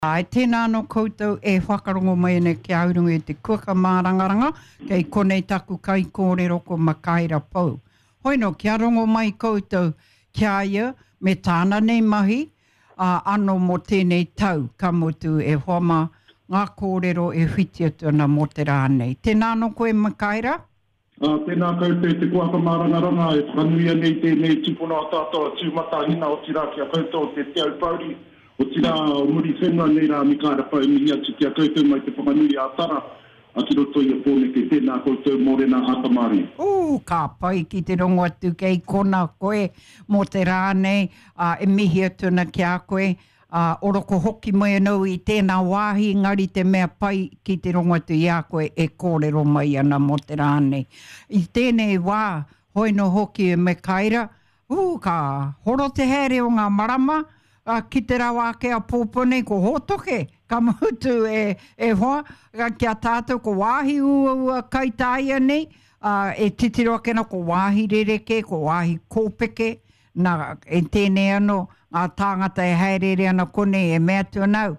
Ai, tēnā no koutou e whakarongo mai ne ki aurunga e te kuaka mārangaranga kei konei taku kai kōrero ko makaira pou. Hoi no, kia rongo mai koutou kia ia me tāna nei mahi ano mo tēnei tau ka motu e whama ngā kōrero e whitia tuna mo te rānei. Tēnā no koe makaira? Tēnā koutou te kuaka mārangaranga e whanuia nei tēnei tupuna o tātou tūmatahina o tira kia koutou te te au pauri. O tira muri whenua nei rā mikara pau mihi atu kia koutou mai te whakanui a tara a ki roto i a pōne ke tēnā koutou mōrena atamari. Ka pai ki te rongo atu kei kona koe mō te rānei e mihi atuna ki a koe. Oroko hoki mai anau i tēnā wāhi ngari te mea pai ki te rongo atu i a koe e kōrero mai ana mō te rānei. I tēnei wā hoi no hoki e me kaira, ka horo te here o ngā marama, ki te rawa ke a pōpone ko hotoke, ka mutu e hoa, kia tātou ko wāhi ua kaitaia nei, e titiro kena ko wāhi rereke, ko wāhi kōpeke, na e tēnei ano, tāngata e haerere ana kone e mea tuanau,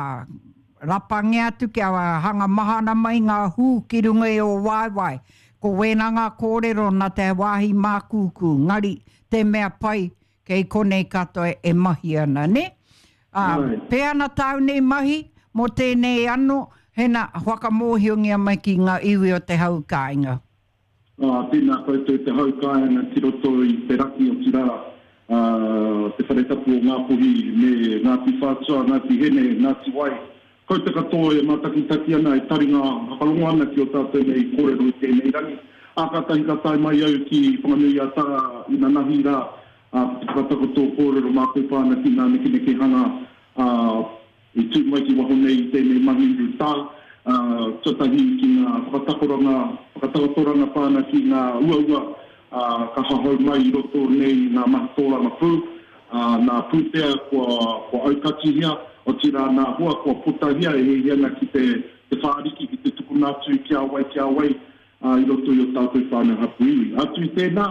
rapangi atu kia hanga mahana mai ngā hū ki runga e o waiwai, ko wēnanga kōrero na te wāhi mākūkū, ngari te mea pai, kei konei katoa e mahi ana, ne? Pea na tau nei mahi, mo tēnei ano, hena whakamōhiongia mai ki ngā iwi o te haukāinga. Tēnā koutou te haukāinga ki roto i te raki o tira, te wharetapu o ngā puhi, me Ngāti Whātua, Ngāti Hene, Ngāti Wai. Koutou katoa e matakitaki ana e taringa hakalongo ana ki o tātou nei kōrero i tēnei rangi. Ākatahi ka tai mai au ki whanganui a tara i na nahi rā, katako tō kōrero mākou pāna ki ngā neke hanga i tū mai ki waho nei tēnei mahi ru tā, tatahi ki ngā whakatakotoranga pāna ki ngā ua ka hahau mai i roto nei ngā mahi tōranga pū, ngā pūtea kua aukati hia, o tira ngā hua kua putahia e hiana ki te whāriki ki te tukunātu kia wai i roto i o tātou pāna hapu iwi. Atu i tēnā,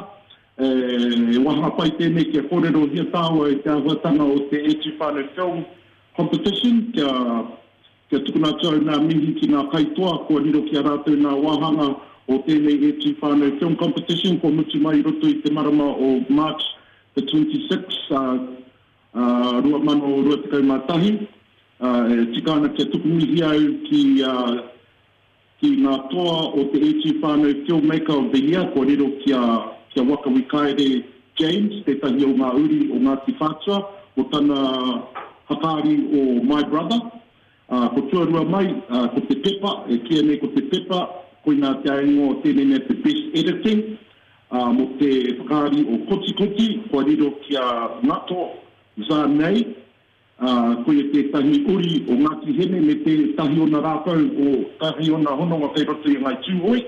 e waha pai tēnei kia kōrero hia tāua e te ahuatanga o te Eti Whānau Film Competition, kia tukuna tau ngā mihi ki ngā kaitoa, kua riro kia rātou ngā wāhanga o tēnei Eti Whānau Film Competition, ko mutu mai roto i te marama o March the 26th, rua mano rua te kaumātahi, tika ana kia tukumihi au ki ngā toa o te Eti Whānau Filmmaker of the Year, kua riro kia waka wikaere James, tētahi o ngā uri o Ngāti Whātua, o tana hakari o My Brother. Ko tuarua mai, ko te pepa, e kia nei ko te pepa, koina te aingo tēnei nei te Best Editing, mo te whakari o Koti, kua riro kia Ngato Zānei, koe tētahi uri o Ngāti Hene, me te tahi o na rāpau o tahi o na hononga kei roto i ngai tūhoi.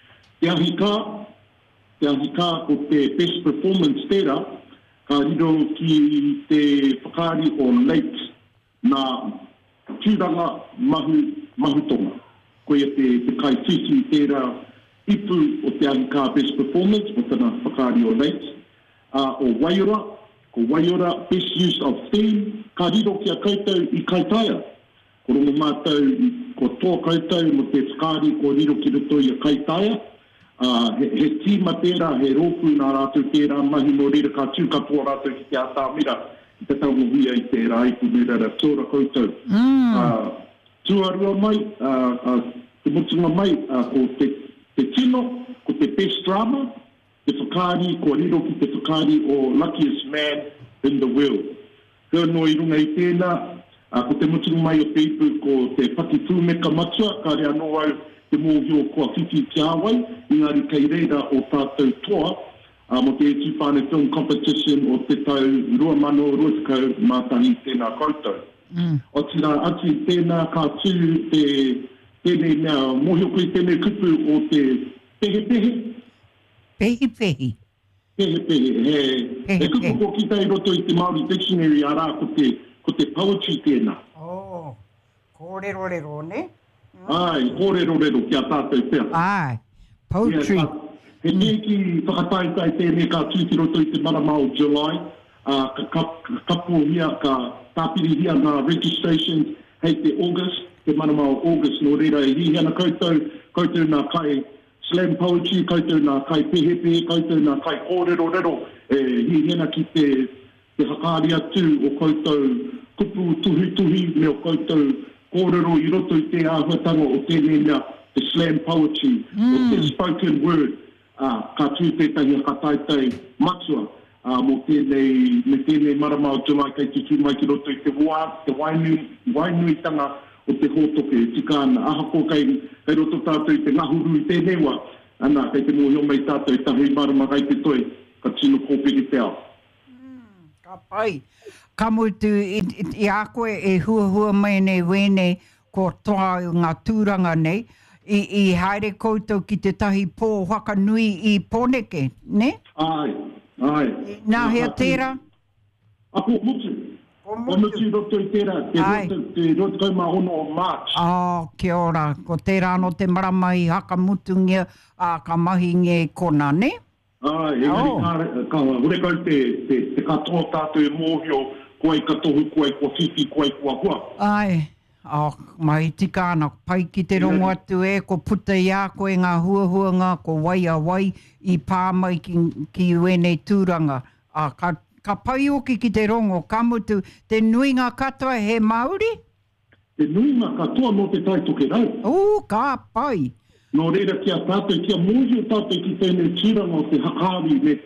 Te ahika o te Best Performance tērā, ka riro ki te whakari o Lake na tūranga mahutonga. Koe te kai titi tērā ipu o te ahika Best Performance, o tana whakari o Lake. O Waiora, ko Waiora Best Use of Theme, ka riro ki a koutou i kaitaia. Ko rongo mātou, ko tō koutou mo te whakari, ko riro ki roto i a kaitaia. He tīma tērā, he rōpū nā rātou tērā, mahi no rira ka tūkatoa rātou ki te ātāmira, i te taumohia i tērā, i punurara, tōra koutou. Tuarua mai, te mutunga mai, ko te tino, ko te Best Drama, te whakari, ko riro ki te whakari o Luckiest Man in the World. Ka no i runga i tēnā, ko te mutunga mai o te ipu, ko te Paki Pūmeka Matua, ka rea no au, te mōhio kua whiti ki awai, ingari kei reira o tātou toa, mo te Eti Whānau Film Competition o te tau rua mano rua te kau mātahi tēnā koutou. O tira ati tēnā ka tū tēnei mea mōhio koe tēnei kupu o te pehe. Pehe. He kupu ko ki tei roto i te Māori Dictionary a rā ko te poetry tēnā. Kōrero ne? Ai, kōrero kia tātou pēr. Ai, poetry. He neki whakataitai tēnei ka tūti roto i te marama o July, ka kapu hia, ka tāpiri hia ngā registrations hei te August, te manama o August, no reira e hihi ana koutou nā kai slam poetry, koutou nā kai pehepe, koutou nā kai kōrero, hihi ana ki te hakaari atu o koutou kupu tuhi, me o koutou kōrero I roto I te āhuatanga o tēnei mea, te slam poetry, o te spoken word, ka tū tētahi hakatātai matua, mo tēnei marama o July kai te tū mai ki roto I te wainuitanga o te hōtoke, tika ana, ahako kai roto tātou I te ngahuru I tēnei wa, ana, kai te mōhio mai tātou I tahi marama kai te toi, ka tino kōpiri te ao. Ka pai. Ka mutu I a koe e hua mai nei wene ko toa ngā tūranga nei, I haere koutou ki te tahi pō whakanui I Pōneke, ne? Ai. Nā hea tērā? Apo mutu. O mutu roto I tērā, te roto kai mā ono o March. Kia ora. Ko tērā no te marama I haka mutu ngia ka mahi nge kona, ne? Engari ka hurekau te katoa tātou e mōhio, kuai katohu, kuai kua whiwhi, kuai kua hua. Mai tika ana, pai ki te rongo atu ko puta I a koe ngā huahuanga, ko wai a wai I pā mai ki wene tūranga. Ka pai oki ki te rongo, ka mutu, te nui ngā katoa he Māori? Te nui ngā katoa no te taitoke rau. Ka pai. No reira kia tātou, kia mōhio tātou ki tēnei tūranga o te hakaari me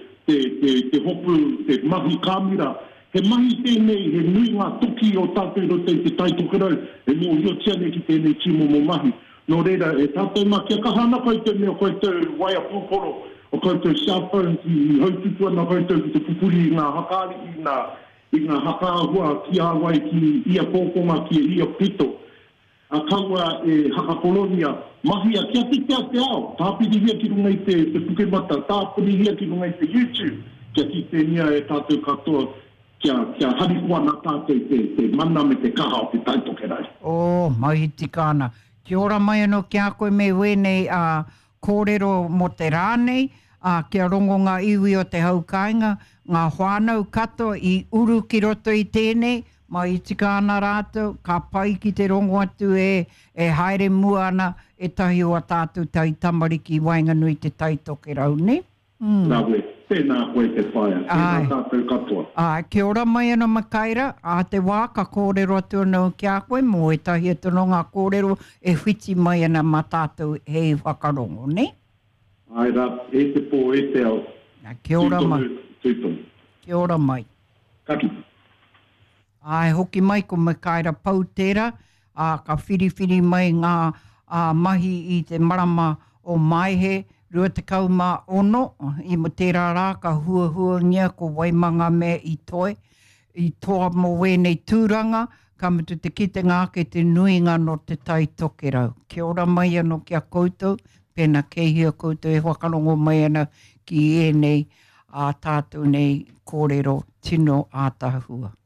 te hopu, te mahi kāmira, he mahi tēnei, he nui ngā toki o tātou roto I te taitoke rau, he mōhio tiane ki tēnei timo mo mahi. No reira, tātou mā kia kahana koutou me o koutou waia pūporo, o koutou cell phones I haututua na koutou ki te pupuri I ngā hakaari, I ngā hakaahua ki awai ki ia kōkonga ki ia pito. A kaua hakapolonia, mahi a kia te ao, tāpiri hia ki runga I te Pukemata, tāpiri hia ki runga I te YouTube, kia ki te nia tātou katoa, kia harikua nā tātou te mana me te kaha o te taitoke rai. Mahi tika ana. Kia ora mai anō kia koe me wēnei kōrero mo te rānei, kia rongo ngā iwi o te haukainga, ngā whānau katoa I uru ki roto I tēnei, mai tika ana rātou, ka pai ki te rongo atu haere mua ana tahi o a tātou tai tamariki Wainganui te taitoke rau, ne? Nāwe, tēnā koe te whaia, tēnā tātou katoa. Kia ora mai ana makaira, te wā ka kōrero atu anō kia koe, mō tahi atu no ngā kōrero whiti mai ana ma tātou hei whakarongo, ne? Ai rā, te pō, te ao. Kia ora mai. Tūtonu. Kia ora mai. Kaki. Hoki mai ko makaira pau tērā, ka whiriwhiri mai ngā mahi I te marama o Maihe, 26 I mo tērā rā ka huahua ngia ko waimanga me I toi, I toa mo wēnei tūranga, ka mutu te kitenga ke te nuinga no te taitoke rau. Kia ora mai anō kia koutou, pēnā kehia koutou whakarongo mai ana ki ēnei tātou nei kōrero tino ātahua.